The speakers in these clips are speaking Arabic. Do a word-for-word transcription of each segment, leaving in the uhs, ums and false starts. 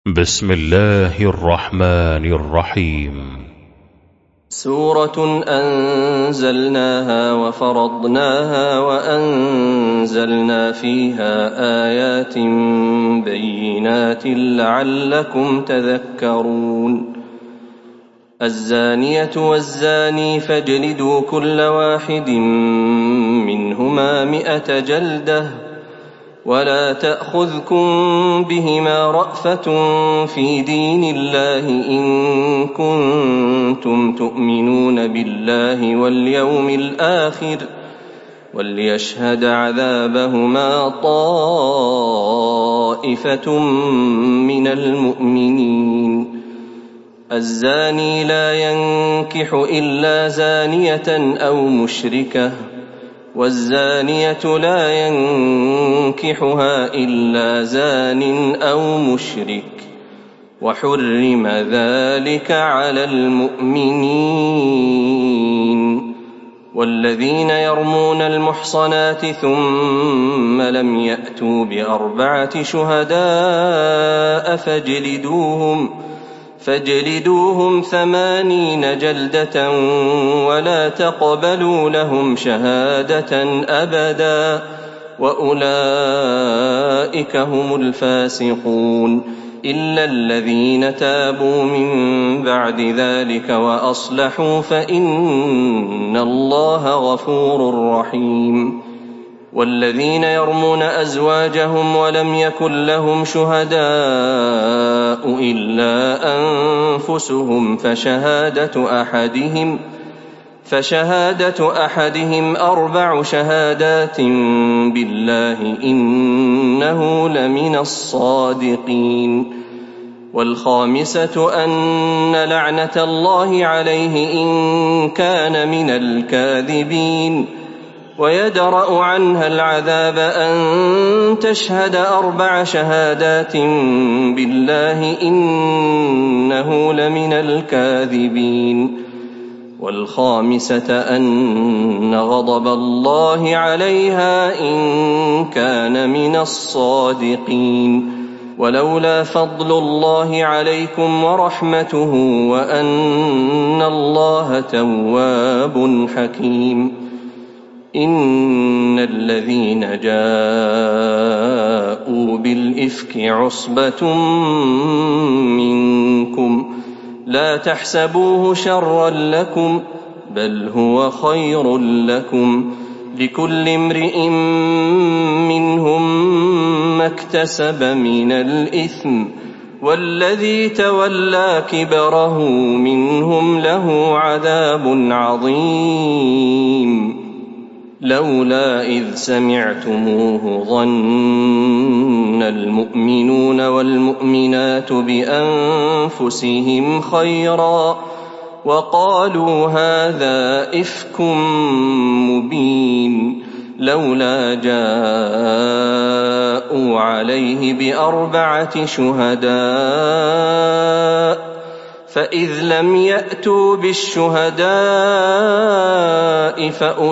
بسم الله الرحمن الرحيم. سورة أنزلناها وفرضناها وأنزلنا فيها آيات بينات لعلكم تذكرون. الزانية والزاني فاجلدوا كل واحد منهما مئة جلدة ولا تأخذكم بهما رأفة في دين الله إن كنتم تؤمنون بالله واليوم الآخر وليشهد عذابهما طائفة من المؤمنين. الزاني لا ينكح إلا زانية أو مشركة والزانية لا ينكحها إلا زان أو مشرك وحرم ذلك على المؤمنين. والذين يرمون المحصنات ثم لم يأتوا بأربعة شهداء فاجلدوهم فاجلدوهم ثمانين جلدة ولا تقبلوا لهم شهادة أبدا وأولئك هم الفاسقون إلا الذين تابوا من بعد ذلك وأصلحوا فإن الله غفور رحيم. والذين يرمون أزواجهم ولم يكن لهم شهداء إلا أنفسهم فشهادة أحدهم فشهادة أحدهم أربع شهادات بالله إنه لمن الصادقين. والخامسة أن لعنة الله عليه إن كان من الكاذبين. ويدرأ عنها العذاب أن تشهد أربع شهادات بالله إنه لمن الكاذبين. والخامسة أن غضب الله عليها إن كان من الصادقين. ولولا فضل الله عليكم ورحمته وأن الله تواب حكيم. إن الذين جاءوا بالإفك عصبة منكم لا تحسبوه شرا لكم بل هو خير لكم لكل امرئ منهم ما اكتسب من الإثم والذي تولى كبره منهم له عذاب عظيم. لولا إذ سمعتموه ظن المؤمنون والمؤمنات بأنفسهم خيرا وقالوا هذا إفك مبين. لولا جاءوا عليه بأربعة شهداء فإذ لم يأتوا بالشهداء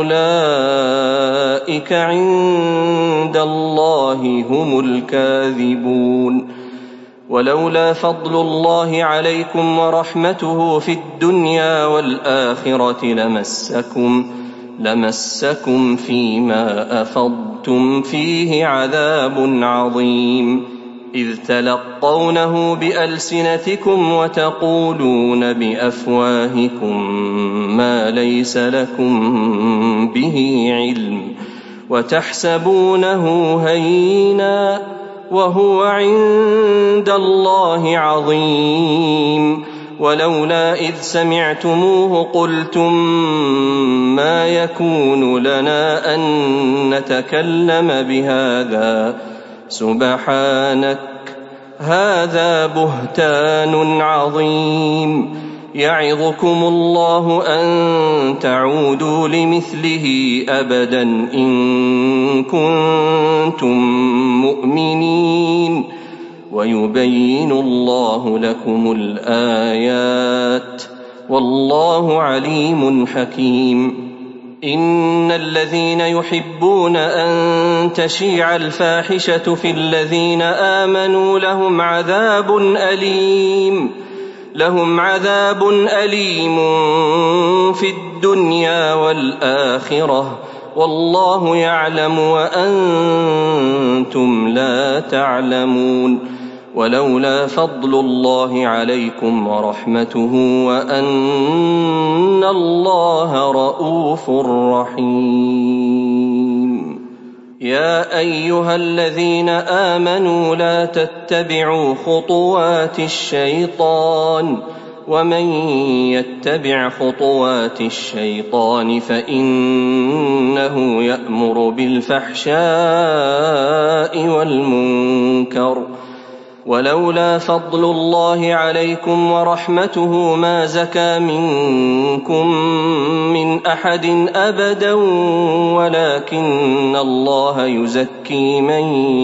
فأولئك عند الله هم الكاذبون. ولولا فضل الله عليكم ورحمته في الدنيا والآخرة لمسكم لمسكم فيما أفضتم فيه عذاب عظيم إذ تلقونه بألسنتكم وتقولون بأفواهكم ما ليس لكم به علم وتحسبونه هينا وهو عند الله عظيم. ولولا إذ سمعتموه قلتم ما يكون لنا أن نتكلم بهذا سبحانك هذا بهتان عظيم. يعظكم الله أن تعودوا لمثله أبدا إن كنتم مؤمنين ويبين الله لكم الآيات والله عليم حكيم. إن الذين يحبون أن تشيع الفاحشة في الذين آمنوا لهم عذاب أليم لهم عذاب أليم في الدنيا والآخرة والله يعلم وأنتم لا تعلمون ولولا فضل الله عليكم ورحمته وأن الله رءوف رحيم. يا أيها الذين آمنوا لا تتبعوا خطوات الشيطان ومن يتبع خطوات الشيطان فإنه يأمر بالفحشاء والمنكر ولولا فضل الله عليكم ورحمته ما زكى منكم من أحد أبدا ولكن الله يزكي من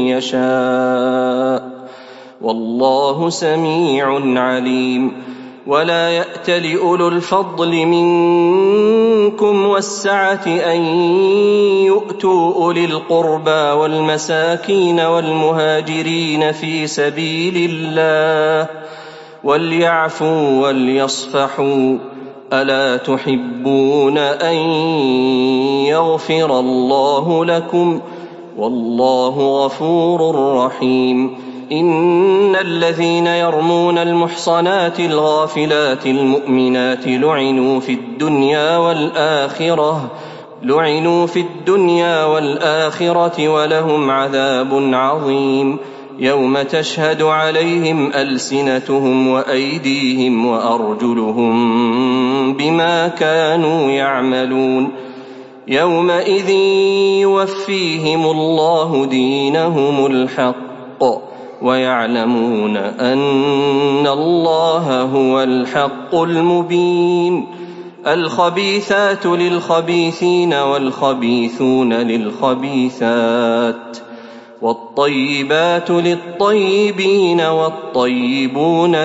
يشاء والله سميع عليم. ولا يأتل أولو الفضل منكم والسعة أن يؤتوا أولي القربى والمساكين والمهاجرين في سبيل الله وليعفوا وليصفحوا ألا تحبون أن يغفر الله لكم والله غفور رحيم. إن الذين يرمون المحصنات الغافلات المؤمنات لعنوا في الدنيا والآخرة لعنوا في الدنيا والآخرة ولهم عذاب عظيم يوم تشهد عليهم ألسنتهم وأيديهم وأرجلهم بما كانوا يعملون يومئذ يوفيهم الله دينهم الحق ويعلمون أن الله هو الحق المبين. الخبيثات للخبيثين والخبيثون للخبيثات والطيبات للطيبين والطيبون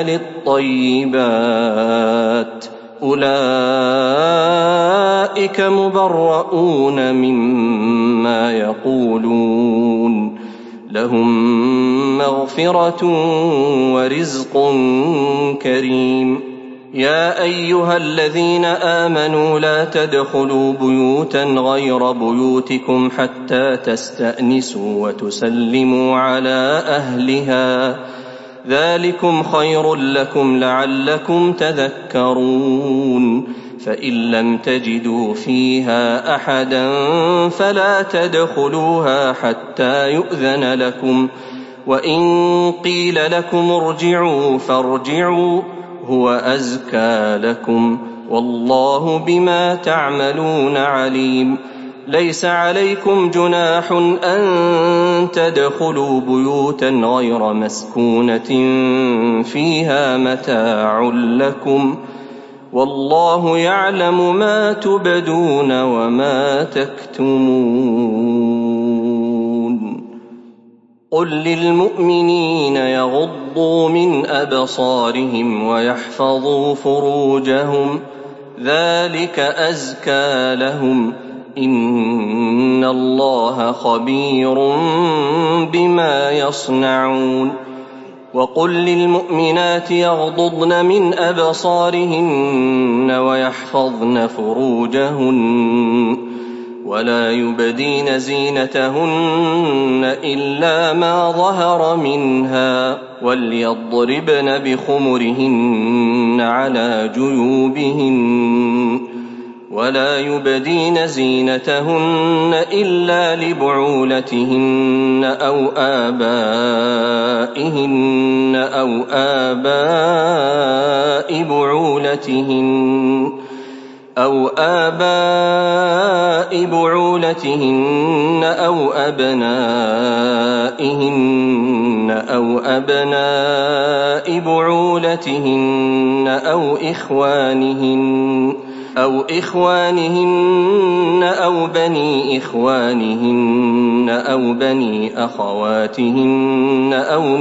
للطيبات أولئك مبرؤون مما يقولون لهم مغفرة ورزق كريم. يا أيها الذين آمنوا لا تدخلوا بيوتا غير بيوتكم حتى تستأنسوا وتسلموا على أهلها ذلكم خير لكم لعلكم تذكرون. فإن لم تجدوا فيها أحدا فلا تدخلوها حتى يؤذن لكم وإن قيل لكم ارجعوا فارجعوا هو أزكى لكم والله بما تعملون عليم. ليس عليكم جناح أن تدخلوا بيوتا غير مسكونة فيها متاع لكم والله يعلم ما تبدون وما تكتمون. قل للمؤمنين يغضوا من أبصارهم ويحفظوا فروجهم ذلك أزكى لهم إن الله خبير بما يصنعون. وقل للمؤمنات يغضضن من أبصارهن ويحفظن فروجهن ولا يبدين زينتهن إلا ما ظهر منها وليضربن بخمرهن على جيوبهن ولا يبدين زينتهن إلا لبعولتهن أو آبائهن أو آباء بعولتهن أو آباء بعولتهن أو أبنائهن أو أبناء بعولتهن أو إخوانهن أو إخوانهن أو بني إخوانهن أو بني أخواتهن أو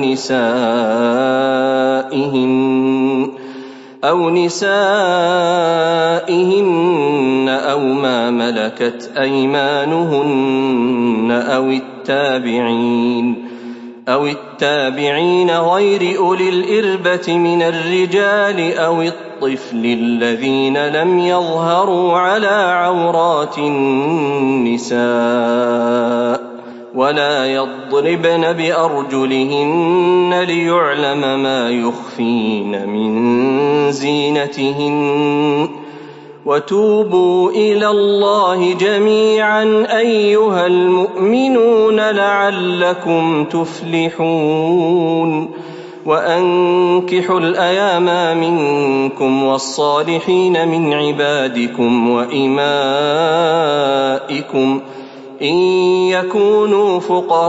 نسائهن أو نسائهن أو ما ملكت أيمانهن أو التابعين أو التابعين غير أولي الإربة من الرجال أو الطفل الذين لم يظهروا على عورات النساء ولا يضربن بأرجلهن ليعلم ما يخفين من زينتهن وتوبوا إلى الله جميعا أيها المؤمنون لعلكم تفلحون وأنكحوا الأيام منكم والصالحين من عبادكم وإمائكم إن يكونوا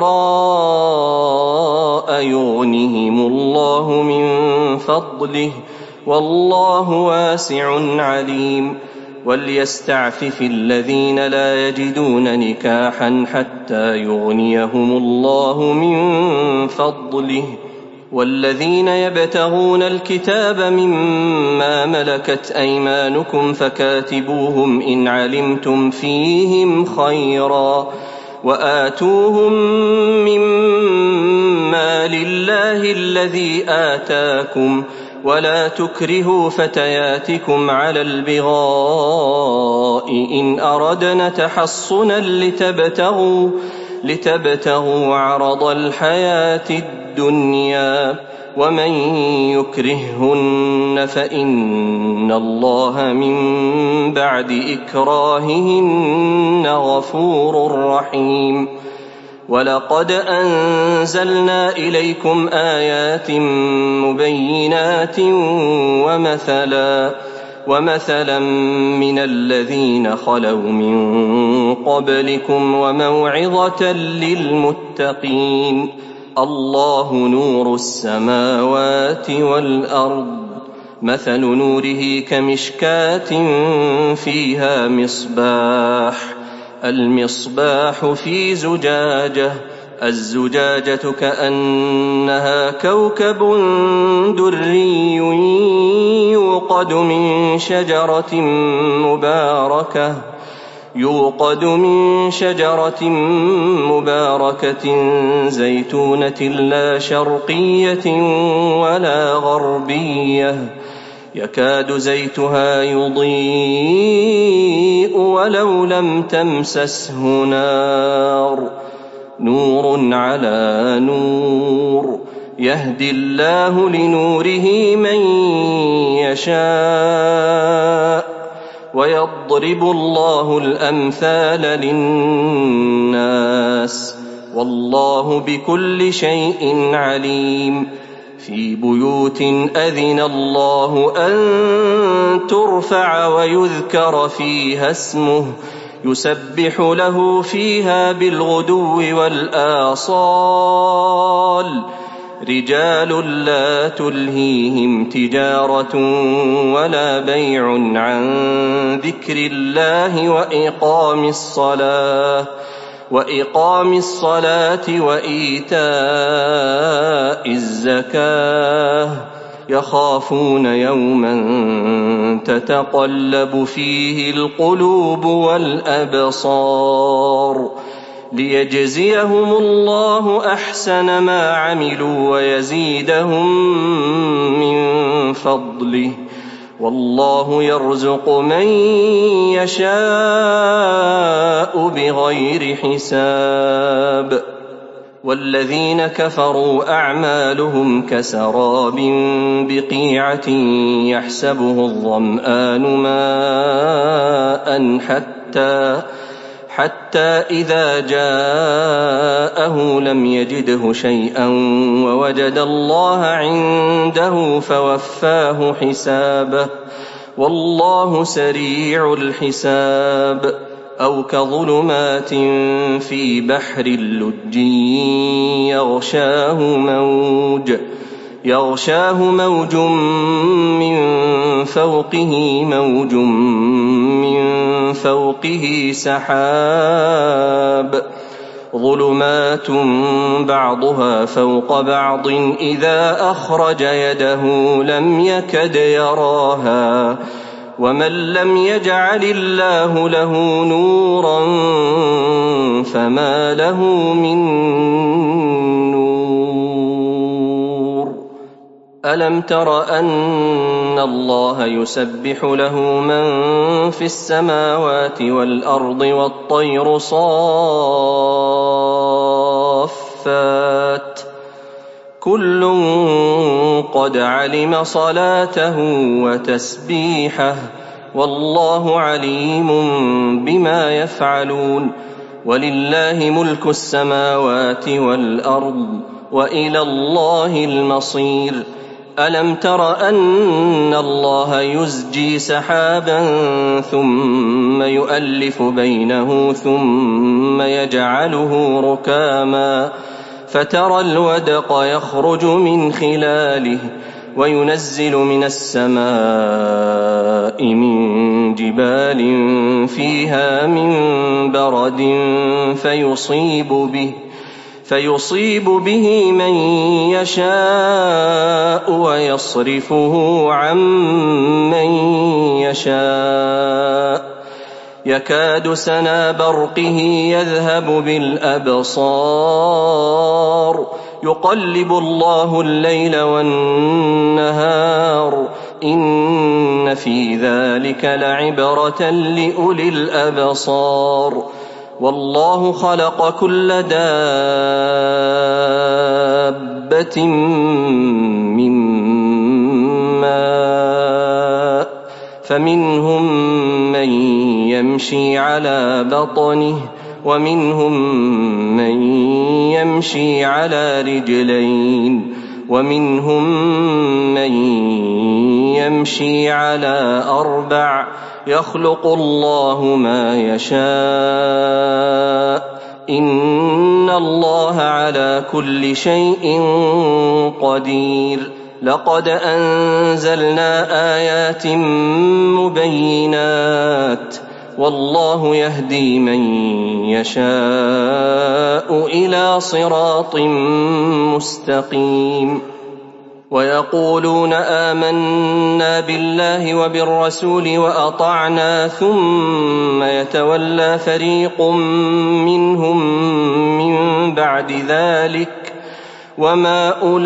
فقراء يغنهم الله من فضله والله واسع عليم وليستعفف الذين لا يجدون نكاحا حتى يغنيهم الله من فضله والذين يبتغون الكتاب مما ملكت أيمانكم فكاتبوهم إن علمتم فيهم خيرا وآتوهم مما لله الذي آتاكم ولا تكرهوا فتياتكم على البغاء إن أردنا تحصنا لتبتغوا, لتبتغوا عرض الحياة الدنيا ومن يكرههن فإن الله من بعد إكراههن غفور رحيم ولقد أنزلنا إليكم آيات مبينات ومثلا, ومثلا من الذين خلوا من قبلكم وموعظة للمتقين الله نور السماوات والأرض مثل نوره كمشكاة فيها مصباح المصباح في زجاجة الزجاجة كأنها كوكب دري يوقد من شجرة مباركة يوقد من شجرة مباركة زيتونة لا شرقية ولا غربية يكاد زيتها يضيء ولو لم تمسسه نار نور على نور يهدي الله لنوره من يشاء ويضرب الله الأمثال للناس والله بكل شيء عليم في بيوت أذن الله أن ترفع ويذكر فيها اسمه يسبح له فيها بالغدو والآصال رجال لا تلهيهم تجارة ولا بيع عن ذكر الله وإقام الصلاة وإقام الصلاة وإيتاء الزكاة يخافون يوما تتقلب فيه القلوب والأبصار ليجزيهم الله أحسن ما عملوا ويزيدهم من فضله والله يرزق من يشاء بغير حساب والذين كفروا أعمالهم كسراب بقيعة يحسبه الظمآن ماء حتى حتى إذا جاءه لم يجده شيئا ووجد الله عنده فوفاه حسابه والله سريع الحساب أو كظلمات في بحر اللج يغشاه موج يغشاه موج من فوقه موج من فوقه سحاب ظلمات بعضها فوق بعض إذا أخرج يده لم يكد يراها ومن لم يجعل الله له نورا فما له من نور. ألم تر أن الله يسبح له من في السماوات والأرض والطير صافات كل قد علم صلاته وتسبيحه والله عليم بما يفعلون. ولله ملك السماوات والأرض وإلى الله المصير. ألم تر أن الله يزجي سحابا ثم يؤلف بينه ثم يجعله ركاما فترى الودق يخرج من خلاله وينزل من السماء من جبال فيها من برد فيصيب به فيصيب به من يشاء ويصرفه عن من يشاء يكاد سنا برقه يذهب بالأبصار يقلب الله الليل والنهار إن في ذلك لعبرة لأولي الأبصار. والله خلق كل دابة من ماء فمنهم من يمشي على بطنه ومنهم من يمشي على رجلين ومنهم من يمشي على أربع يخلق الله ما يشاء إن الله على كل شيء قدير. لقد أنزلنا آيات مبينات والله يهدي من يشاء إلى صراط مستقيم. ويقولون آمنا بالله وبالرسول وأطعنا ثم يتولى فريق منهم من بعد ذلك وما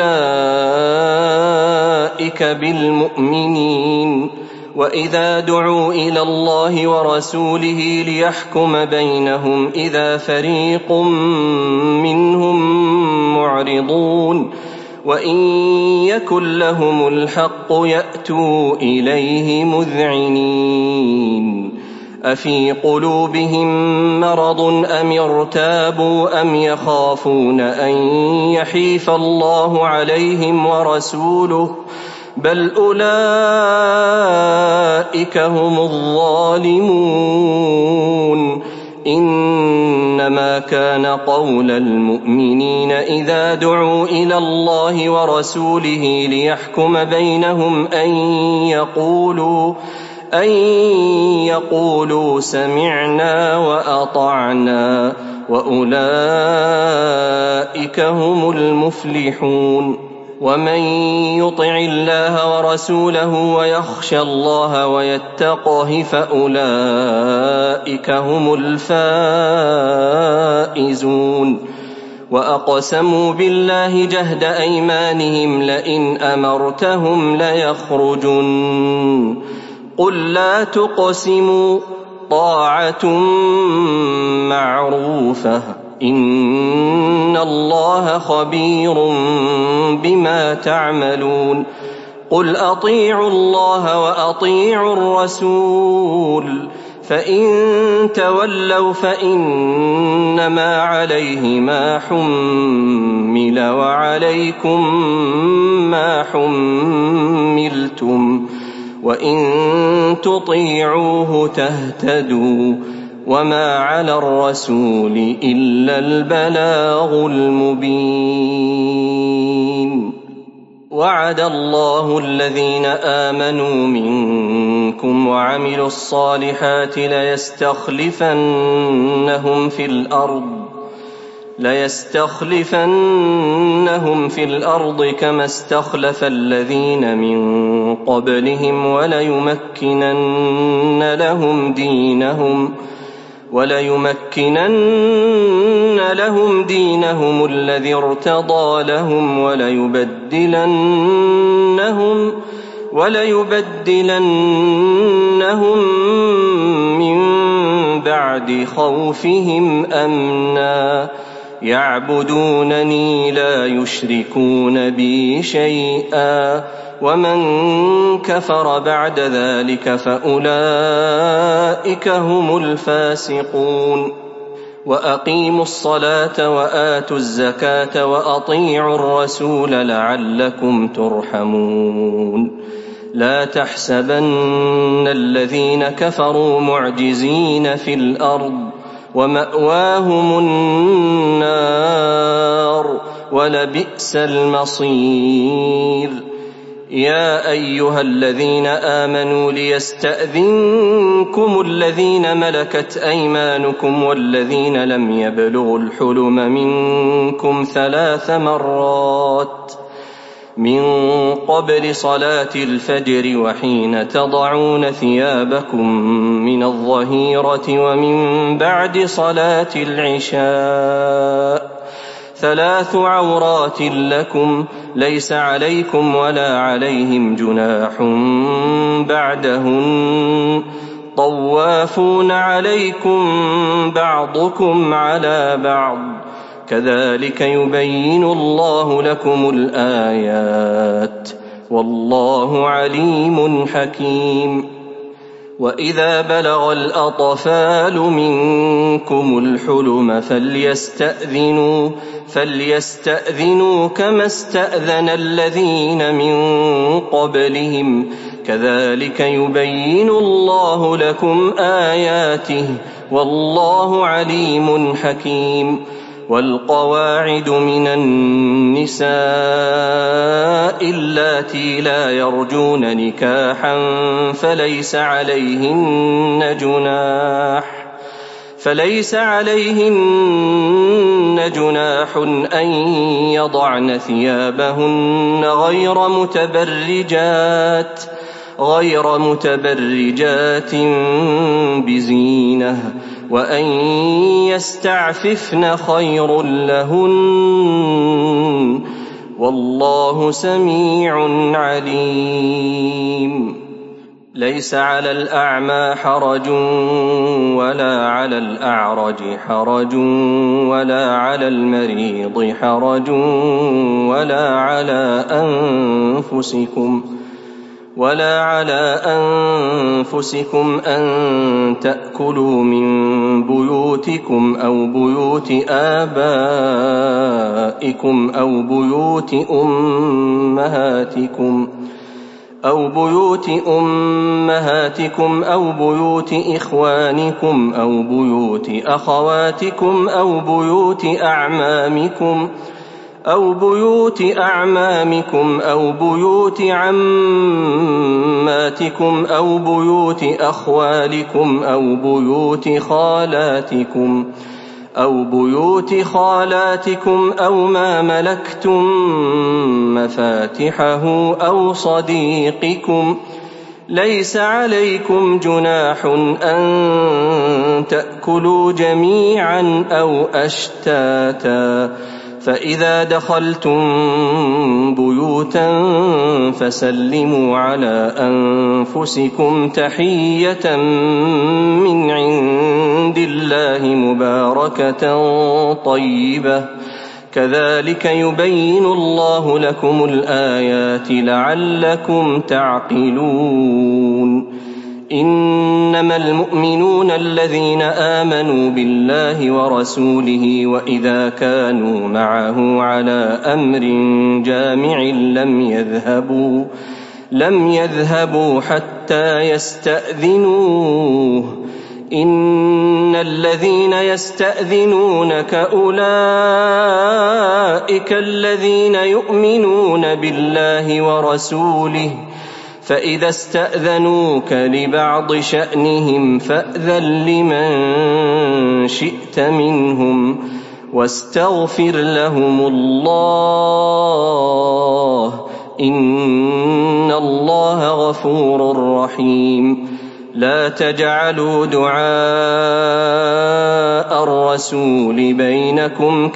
أولئك بالمؤمنين. وإذا دعوا إلى الله ورسوله ليحكم بينهم إذا فريق منهم معرضون وإن يكن لهم الحق يأتوا إليه مذعنين. أفي قلوبهم مرض أم ارتابوا أم يخافون أن يحيف الله عليهم ورسوله بل أولئك هم الظالمون. إنما كان قول المؤمنين إذا دعوا إلى الله ورسوله ليحكم بينهم أن يقولوا أن يقولوا سمعنا وأطعنا وأولئك هم المفلحون. ومن يطع الله ورسوله ويخشى الله ويتقه فأولئك هم الفائزون. وأقسموا بالله جهد أيمانهم لئن أمرتهم ليخرجن قل لا تقسموا طاعة معروفة إن الله خبير بما تعملون. قل أطيعوا الله وأطيعوا الرسول فإن تولوا فإنما عليه ما حمل وعليكم ما حملتم وإن تطيعوه تهتدوا وما على الرسول إلا البلاغ المبين. وعد الله الذين آمنوا منكم وعملوا الصالحات ليستخلفنهم في الأرض ليستخلفنهم في الأرض كما استخلف الذين من قبلهم وليمكنن لهم دينهم وليمكنن لهم دينهم الذي ارتضى لهم وليبدلنهم وليبدلنهم من بعد خوفهم أمنا يعبدونني لا يشركون بي شيئا ومن كفر بعد ذلك فأولئك هم الفاسقون وأقيموا الصلاة وآتوا الزكاة وأطيعوا الرسول لعلكم ترحمون لا تحسبن الذين كفروا معجزين في الأرض ومأواهم النار ولبئس المصير يا أيها الذين آمنوا ليستأذنكم الذين ملكت أيمانكم والذين لم يبلغوا الحلم منكم ثلاث مرات من قبل صلاة الفجر وحين تضعون ثيابكم من الظهيرة ومن بعد صلاة العشاء ثلاث عورات لكم ليس عليكم ولا عليهم جناح بعدهن طوافون عليكم بعضكم على بعض كذلك يبين الله لكم الآيات والله عليم حكيم وإذا بلغ الأطفال منكم الحلم فليستأذنوا فليستأذنوا كما استأذن الذين من قبلهم كذلك يبين الله لكم آياته والله عليم حكيم والقواعد من النساء اللاتي لا يرجون نكاحا فليس عليهن جناح فليس عليهن جناح أن يضعن ثيابهن غير متبرجات غير متبرجات بزينة وأن يستعففن خير لهن والله سميع عليم ليس على الأعمى حرج ولا على الأعرج حرج ولا على المريض حرج ولا على أنفسكم ولا على أنفسكم أن تأكلوا من بيوتكم أو بيوت آبائكم أو بيوت أمهاتكم أو بيوت أمهاتكم أو بيوت إخوانكم أو بيوت أخواتكم أو بيوت أعمامكم أو بيوت أعمامكم أو بيوت عماتكم أو بيوت أخوالكم أو بيوت خالاتكم أو بيوت خالاتكم أو ما ملكتم مفاتحه أو صديقكم ليس عليكم جناح أن تأكلوا جميعا أو أشتاتا فإذا دخلتم بيوتا فسلموا على أنفسكم تحية من عند الله مباركة طيبة كذلك يبين الله لكم الآيات لعلكم تعقلون إنما المؤمنون الذين آمنوا بالله ورسوله وإذا كانوا معه على أمر جامع لم يذهبوا لم يذهبوا حتى يستأذنوه إن الذين يستأذنونك أولئك الذين يؤمنون بالله ورسوله فإذا استأذنوك لبعض شأنهم فأذن لمن شئت منهم واستغفر لهم الله إن الله غفور رحيم. لا تجعلوا دعاء الرسول بينكم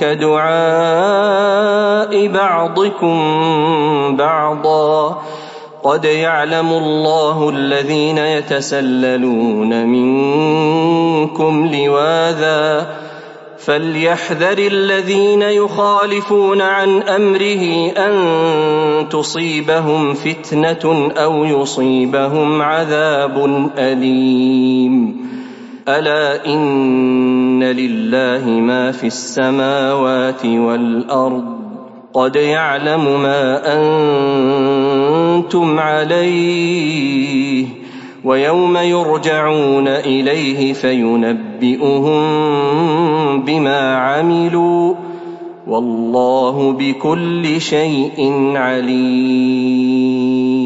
كدعاء بعضكم بعضا قد يعلم الله الذين يتسللون منكم لواذا فليحذر الذين يخالفون عن أمره أن تصيبهم فتنة أو يصيبهم عذاب أليم. ألا إن لله ما في السماوات والأرض قد يعلم ما أنتم عليه ويوم يرجعون إليه فينبئهم بما عملوا والله بكل شيء عليم.